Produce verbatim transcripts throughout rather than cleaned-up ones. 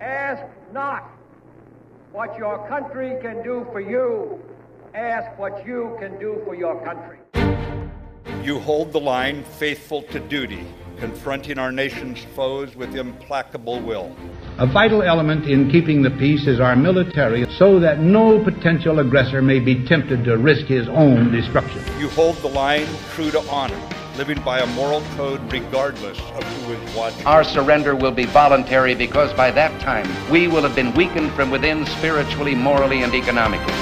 Ask not what your country can do for you. Ask what you can do for your country. You hold the line faithful to duty, confronting our nation's foes with implacable will. A vital element in keeping the peace is our military, so that no potential aggressor may be tempted to risk his own destruction. You hold the line true to honor, living by a moral code regardless of who is watching. Our surrender will be voluntary because by that time we will have been weakened from within spiritually, morally, and economically.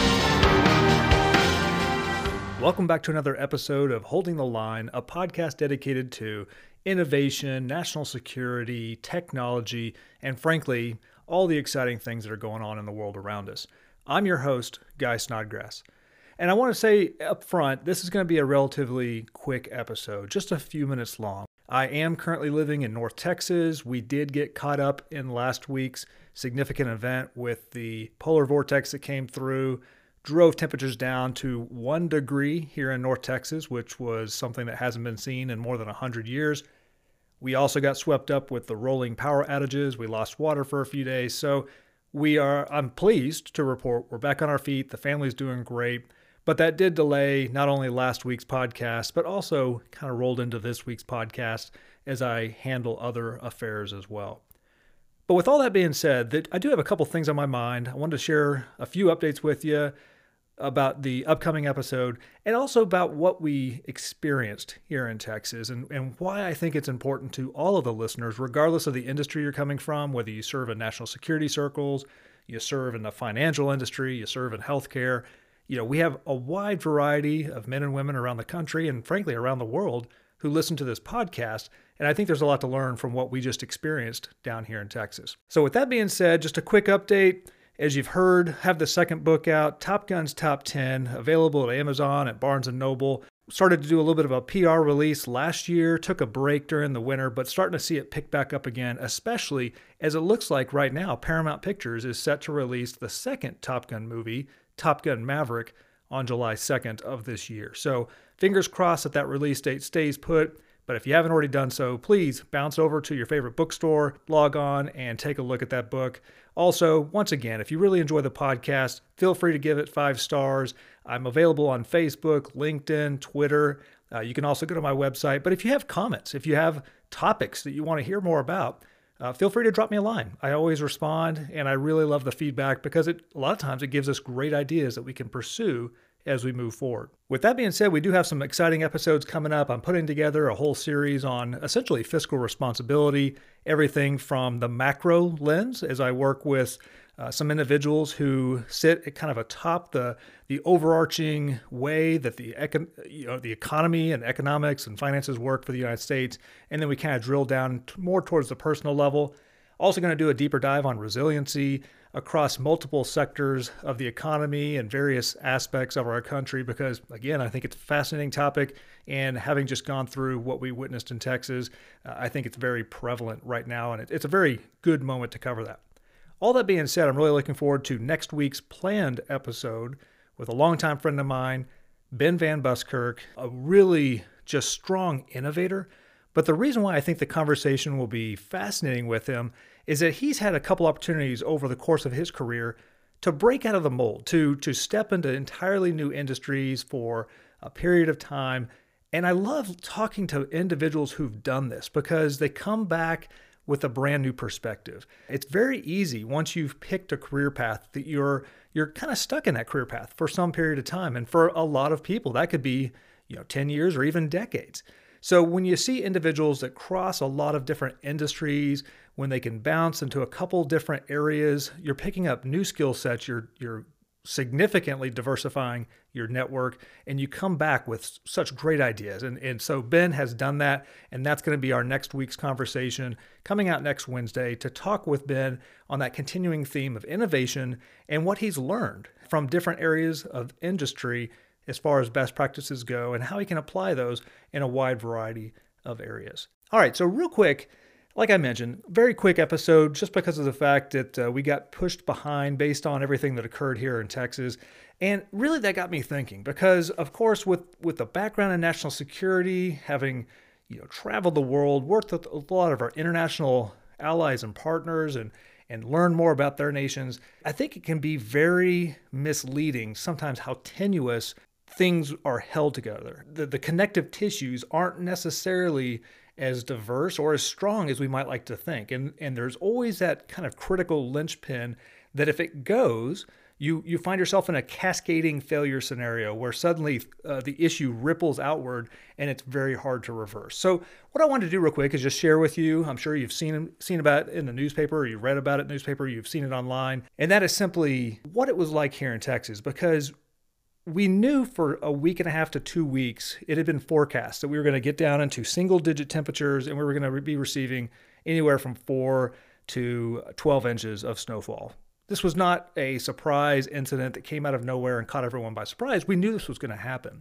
Welcome back to another episode of Holding the Line, a podcast dedicated to innovation, national security, technology, and frankly, all the exciting things that are going on in the world around us. I'm your host, Guy Snodgrass. And I want to say up front, this is going to be a relatively quick episode, just a few minutes long. I am currently living in North Texas. We did get caught up in last week's significant event with the polar vortex that came through, drove temperatures down to one degree here in North Texas, which was something that hasn't been seen in more than one hundred years. We also got swept up with the rolling power outages. We lost water for a few days. So we are, I'm pleased to report we're back on our feet. The family's doing great. But that did delay not only last week's podcast, but also kind of rolled into this week's podcast as I handle other affairs as well. But with all that being said, that I do have a couple things on my mind. I wanted to share a few updates with you about the upcoming episode and also about what we experienced here in Texas and, and why I think it's important to all of the listeners, regardless of the industry you're coming from, whether you serve in national security circles, you serve in the financial industry, you serve in healthcare. You know, we have a wide variety of men and women around the country and frankly around the world who listen to this podcast. And I think there's a lot to learn from what we just experienced down here in Texas. So with that being said, just a quick update. As you've heard, have the second book out, Top Gun's Top ten, available at Amazon, at Barnes and Noble. Started to do a little bit of a P R release last year, took a break during the winter, but starting to see it pick back up again, especially as it looks like right now Paramount Pictures is set to release the second Top Gun movie, Top Gun Maverick, on July second of this year. So fingers crossed that that release date stays put. But if you haven't already done so, please bounce over to your favorite bookstore, log on, and take a look at that book. Also, once again, if you really enjoy the podcast, feel free to give it five stars. I'm available on Facebook, LinkedIn, Twitter. Uh, you can also go to my website. But if you have comments, if you have topics that you want to hear more about, uh, feel free to drop me a line. I always respond, and I really love the feedback because it, a lot of times it gives us great ideas that we can pursue as we move forward. With that being said, we do have some exciting episodes coming up. I'm putting together a whole series on essentially fiscal responsibility, everything from the macro lens as I work with uh, some individuals who sit at kind of atop the the overarching way that the econ- you know, the economy and economics and finances work for the United States, and then we kind of drill down t- more towards the personal level. Also going to do a deeper dive on resiliency across multiple sectors of the economy and various aspects of our country because, again, I think it's a fascinating topic. And having just gone through what we witnessed in Texas, uh, I think it's very prevalent right now. And it, it's a very good moment to cover that. All that being said, I'm really looking forward to next week's planned episode with a longtime friend of mine, Ben Van Buskirk, a really just strong innovator. But the reason why I think the conversation will be fascinating with him is that he's had a couple opportunities over the course of his career to break out of the mold, to, to step into entirely new industries for a period of time. And I love talking to individuals who've done this because they come back with a brand new perspective. It's very easy once you've picked a career path that you're you're kind of stuck in that career path for some period of time. And for a lot of people, that could be, you know, ten years or even decades. So when you see individuals that cross a lot of different industries, when they can bounce into a couple different areas, you're picking up new skill sets, you're you're significantly diversifying your network, and you come back with such great ideas. And, and so Ben has done that, and that's going to be our next week's conversation coming out next Wednesday to talk with Ben on that continuing theme of innovation and what he's learned from different areas of industry as far as best practices go and how he can apply those in a wide variety of areas. All right, so real quick, like I mentioned, very quick episode just because of the fact that uh, we got pushed behind based on everything that occurred here in Texas. And really that got me thinking because, of course, with, with the background in national security, having you know traveled the world, worked with a lot of our international allies and partners, and and learn more about their nations, I think it can be very misleading sometimes how tenuous things are held together. The, the connective tissues aren't necessarily as diverse or as strong as we might like to think. And, and there's always that kind of critical linchpin that if it goes, you, you find yourself in a cascading failure scenario where suddenly uh, the issue ripples outward and it's very hard to reverse. So what I wanted to do real quick is just share with you, I'm sure you've seen, seen about it in the newspaper, or you read about it in the newspaper, you've seen it online. And that is simply what it was like here in Texas, because we knew for a week and a half to two weeks, it had been forecast that we were going to get down into single digit temperatures and we were going to be receiving anywhere from four to twelve inches of snowfall. This was not a surprise incident that came out of nowhere and caught everyone by surprise. We knew this was going to happen.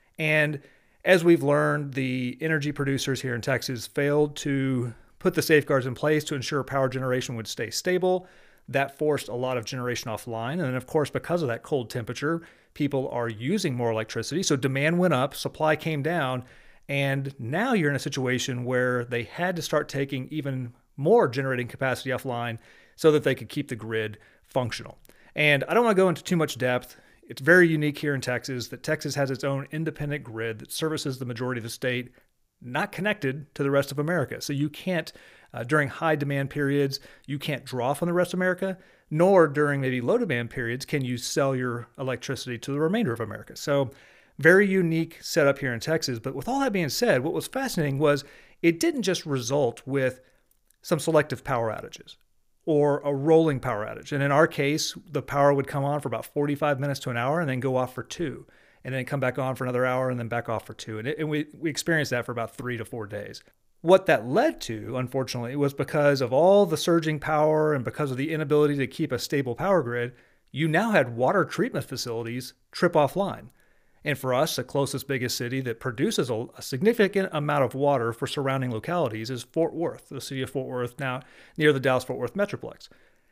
And as we've learned, the energy producers here in Texas failed to put the safeguards in place to ensure power generation would stay stable. That forced a lot of generation offline. And then, of course, because of that cold temperature, people are using more electricity. So demand went up, supply came down, and now you're in a situation where they had to start taking even more generating capacity offline so that they could keep the grid functional. And I don't want to go into too much depth. It's very unique here in Texas that Texas has its own independent grid that services the majority of the state, not connected to the rest of America. So you can't, uh, during high demand periods, you can't draw from the rest of America, nor during maybe low demand periods can you sell your electricity to the remainder of America. So very unique setup here in Texas. But with all that being said, what was fascinating was it didn't just result with some selective power outages or a rolling power outage. And in our case, the power would come on for about forty-five minutes to an hour and then go off for two, and then come back on for another hour and then back off for two. And, it, and we, we experienced that for about three to four days. What that led to, unfortunately, was because of all the surging power and because of the inability to keep a stable power grid, you now had water treatment facilities trip offline. And for us, the closest biggest city that produces a, a significant amount of water for surrounding localities is Fort Worth, the city of Fort Worth, now near the Dallas-Fort Worth Metroplex.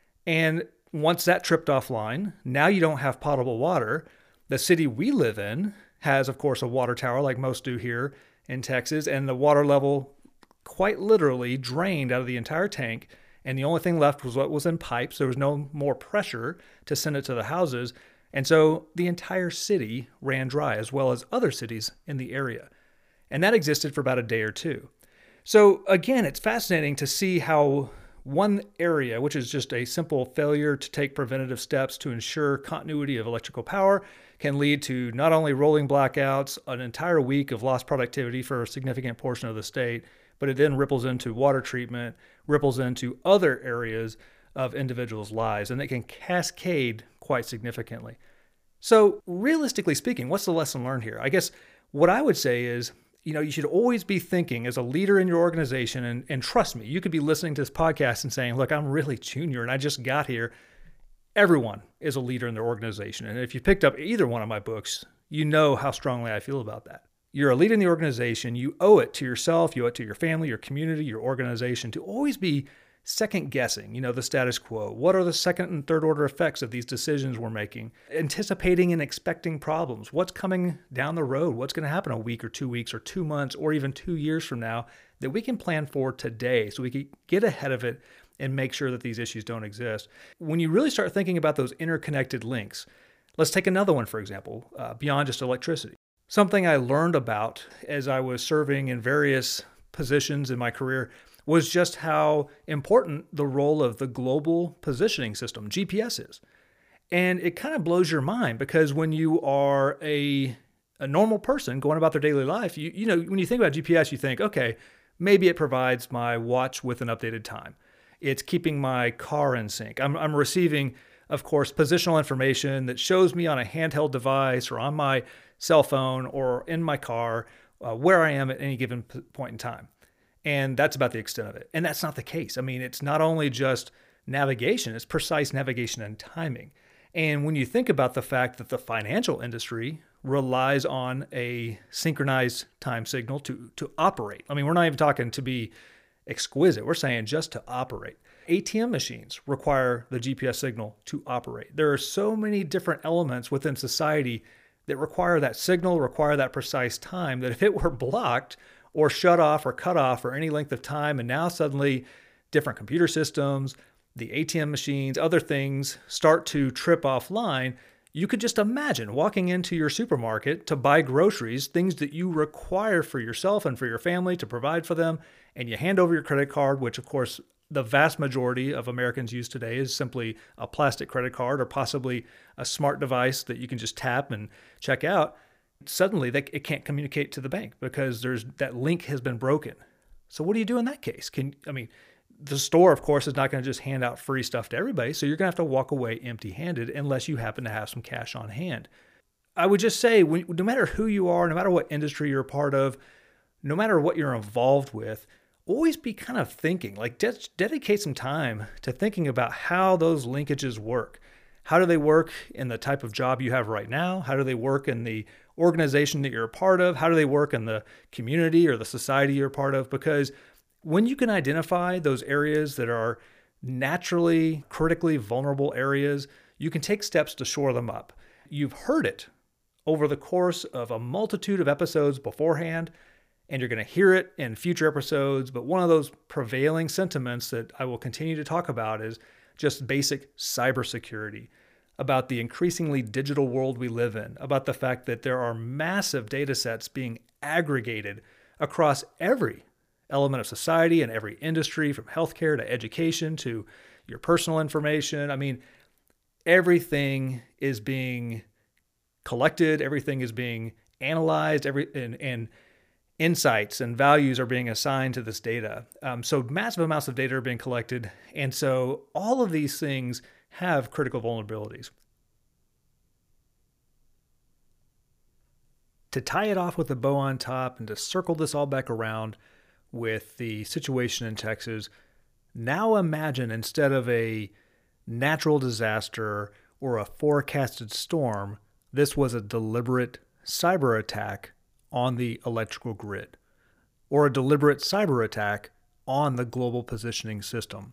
And once that tripped offline, now you don't have potable water. The city we live in has, of course, a water tower like most do here in Texas, and the water level quite literally drained out of the entire tank, and the only thing left was what was in pipes. There was no more pressure to send it to the houses. And so the entire city ran dry, as well as other cities in the area. And that existed for about a day or two. So again, it's fascinating to see how one area, which is just a simple failure to take preventative steps to ensure continuity of electrical power, can lead to not only rolling blackouts, an entire week of lost productivity for a significant portion of the state, but it then ripples into water treatment, ripples into other areas of individuals' lives, and it can cascade quite significantly. So realistically speaking, what's the lesson learned here? I guess what I would say is, you know, you should always be thinking as a leader in your organization, and, and trust me, you could be listening to this podcast and saying, look, I'm really junior and I just got here. Everyone is a leader in their organization. And if you picked up either one of my books, you know how strongly I feel about that. You're a leader in the organization. You owe it to yourself, you owe it to your family, your community, your organization to always be second guessing, you know, the status quo. What are the second and third order effects of these decisions we're making? Anticipating and expecting problems. What's coming down the road? What's going to happen a week or two weeks or two months or even two years from now that we can plan for today so we can get ahead of it and make sure that these issues don't exist. When you really start thinking about those interconnected links, let's take another one, for example, uh, beyond just electricity. Something I learned about as I was serving in various positions in my career was just how important the role of the global positioning system, G P S, is. And it kind of blows your mind because when you are a, a normal person going about their daily life, you, you know, when you think about G P S, you think, okay, maybe it provides my watch with an updated time. It's keeping my car in sync. I'm, I'm receiving, of course, positional information that shows me on a handheld device or on my cell phone or in my car uh, where I am at any given p- point in time. And that's about the extent of it. And that's not the case. I mean, it's not only just navigation, it's precise navigation and timing. And when you think about the fact that the financial industry relies on a synchronized time signal to, to operate. I mean, we're not even talking to be exquisite. We're saying just to operate. A T M machines require the G P S signal to operate. There are so many different elements within society that require that signal, require that precise time, that if it were blocked or shut off or cut off for any length of time, and now suddenly different computer systems, the A T M machines, other things start to trip offline, you could just imagine walking into your supermarket to buy groceries, things that you require for yourself and for your family to provide for them, and you hand over your credit card, which of course the vast majority of Americans use today is simply a plastic credit card or possibly a smart device that you can just tap and check out. Suddenly they, it can't communicate to the bank because there's that link has been broken. So what do you do in that case? Can I mean, the store, of course, is not going to just hand out free stuff to everybody, so you're going to have to walk away empty-handed unless you happen to have some cash on hand. I would just say, when, no matter who you are, no matter what industry you're a part of, no matter what you're involved with, always be kind of thinking, like de- dedicate some time to thinking about how those linkages work. How do they work in the type of job you have right now? How do they work in the organization that you're a part of? How do they work in the community or the society you're a part of? Because when you can identify those areas that are naturally, critically vulnerable areas, you can take steps to shore them up. You've heard it over the course of a multitude of episodes beforehand, and you're going to hear it in future episodes. But one of those prevailing sentiments that I will continue to talk about is just basic cybersecurity, about the increasingly digital world we live in, about the fact that there are massive data sets being aggregated across every element of society and every industry, from healthcare to education to your personal information. I mean, everything is being collected, everything is being analyzed, every and, and insights and values are being assigned to this data. Um, so massive amounts of data are being collected. And so all of these things have critical vulnerabilities. To tie it off with a bow on top and to circle this all back around with the situation in Texas, now imagine instead of a natural disaster or a forecasted storm, this was a deliberate cyber attack on the electrical grid, or a deliberate cyber attack on the global positioning system,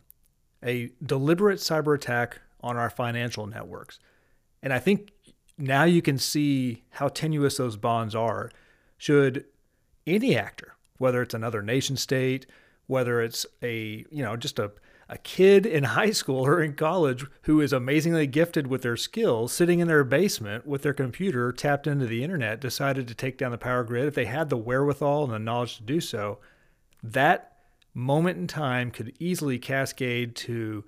a deliberate cyber attack on our financial networks. And I think now you can see how tenuous those bonds are. Should any actor, whether it's another nation state, whether it's a, you know, just a, a kid in high school or in college who is amazingly gifted with their skills, sitting in their basement with their computer tapped into the internet, decided to take down the power grid, if they had the wherewithal and the knowledge to do so, that moment in time could easily cascade to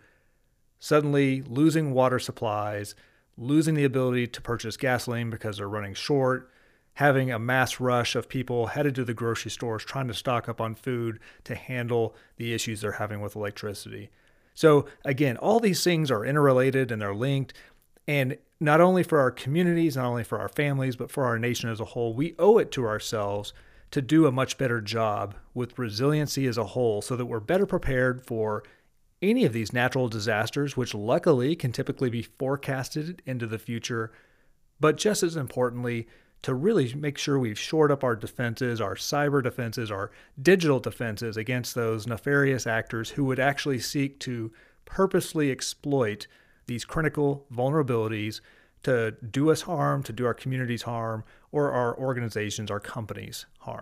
suddenly losing water supplies, losing the ability to purchase gasoline because they're running short, having a mass rush of people headed to the grocery stores trying to stock up on food to handle the issues they're having with electricity. So again, all these things are interrelated and they're linked. And not only for our communities, not only for our families, but for our nation as a whole, we owe it to ourselves to do a much better job with resiliency as a whole so that we're better prepared for any of these natural disasters, which luckily can typically be forecasted into the future. But just as importantly, to really make sure we've shored up our defenses, our cyber defenses, our digital defenses against those nefarious actors who would actually seek to purposely exploit these critical vulnerabilities to do us harm, to do our communities harm, or our organizations, our companies harm.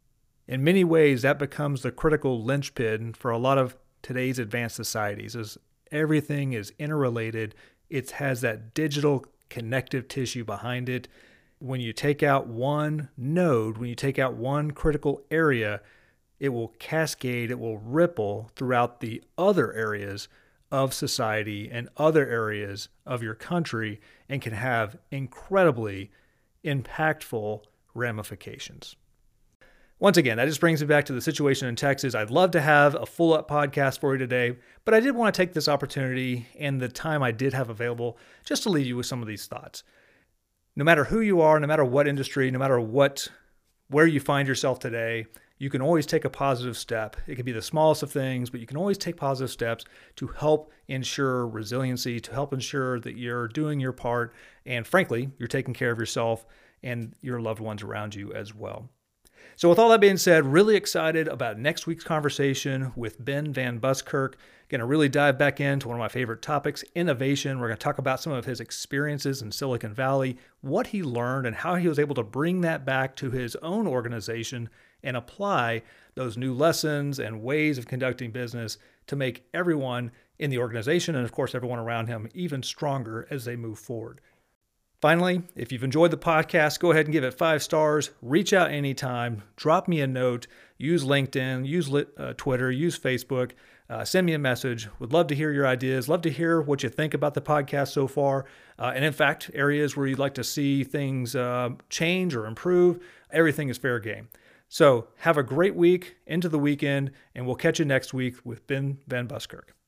In many ways, that becomes the critical linchpin for a lot of today's advanced societies, as everything is interrelated. It has that digital connective tissue behind it. When you take out one node, when you take out one critical area, it will cascade, it will ripple throughout the other areas of society and other areas of your country and can have incredibly impactful ramifications. Once again, that just brings me back to the situation in Texas. I'd love to have a full-up podcast for you today, but I did want to take this opportunity and the time I did have available just to leave you with some of these thoughts. No matter who you are, no matter what industry, no matter what, where you find yourself today, you can always take a positive step. It can be the smallest of things, but you can always take positive steps to help ensure resiliency, to help ensure that you're doing your part, and frankly, you're taking care of yourself and your loved ones around you as well. So with all that being said, really excited about next week's conversation with Ben Van Buskirk. Going to really dive back into one of my favorite topics, innovation. We're going to talk about some of his experiences in Silicon Valley, what he learned and how he was able to bring that back to his own organization and apply those new lessons and ways of conducting business to make everyone in the organization and, of course, everyone around him even stronger as they move forward. Finally, if you've enjoyed the podcast, go ahead and give it five stars. Reach out anytime. Drop me a note. Use LinkedIn. Use uh, Twitter. Use Facebook. Uh, send me a message. Would love to hear your ideas. Love to hear what you think about the podcast so far. Uh, and in fact, areas where you'd like to see things uh, change or improve. Everything is fair game. So have a great week into the weekend, and we'll catch you next week with Ben Van Buskirk.